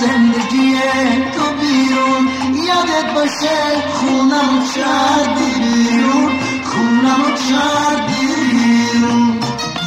زندگی تو بیرون. یادت باشه خونمو کردی بیرون، خونمو کردی بیرون.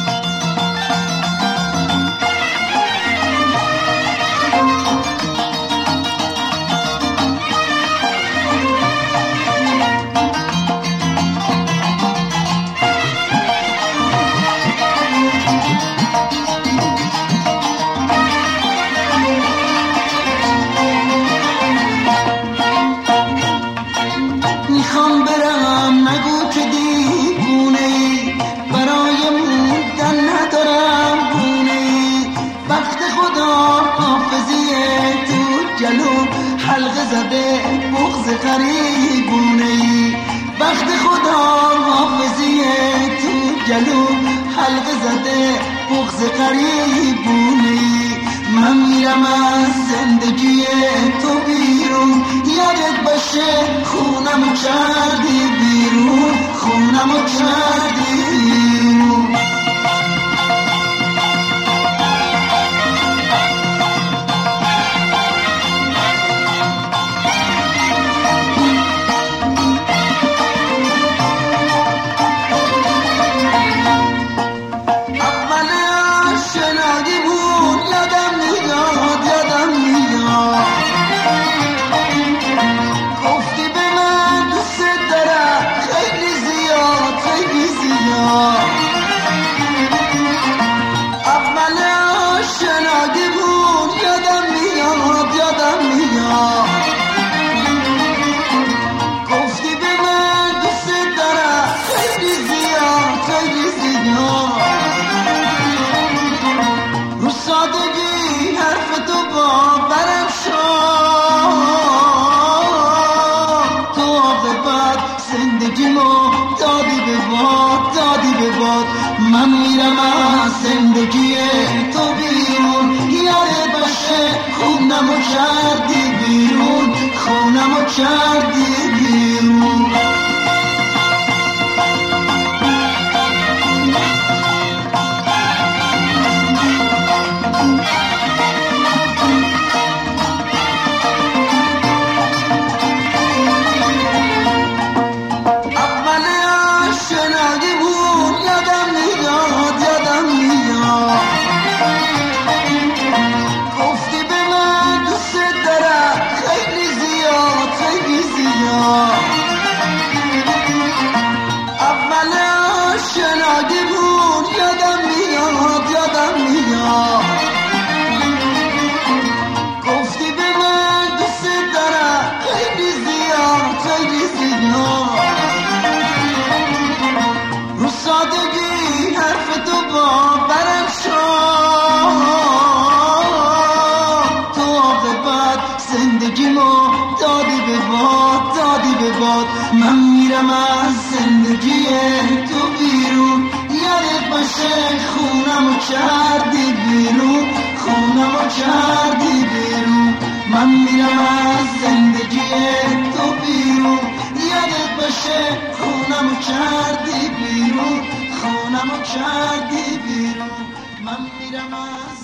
میخوام برم نگو که دیوونه ای، برای موندن ندارم گونه ای. وقت خدا حافظیه تو جلو حلقه زده بغض غریبونه ای. وقت خدا حافظیه تو جلو حلقه زده بغض غریبونه ای. من میرم از زندگی تو بیرون. یادت باشه خونمو کردی بیرون، خونمو کردی بیرون. اول آشنایی بود یادم میاد، یادم میاد. گفتی به من دوست دارم خیلی زیاد، خیلی زیاد. اول آشنایی بود یادم میاد، یادم میاد. گفتی به من دوست دارم خیلی زیاد، خیلی زیاد. رو سادگی حرف تو باورم شد، تو عاقبت زندگیمو دادی به باد، دادی به باد. من میرم از زندگی تو بیرون. یادت باشه خونمو کردی بیرون، خونمو کردی بیرون. اول آشنایی بود یادم میاد، یادم میاد. گفتی به من دوست دارم خیلی زیاد، خیلی زیاد. اول آشنایی بود یادم میاد، یادم میاد. گفتی به من دوست دارم خیلی زیاد، خیلی زیاد. رو سادگی حرف تو باورم شد، تو عاقبت زندگیمو دادی به باد، دادی به باد. من میرم از زندگی تو بیرون. یادت باشه خونمو کردی بیرون، خونمو کردی بیرون. من میرم از زندگی تو بیرون. یادت باشه خونمو کردی بیرون، خونمو کردی بیرون. من میرم از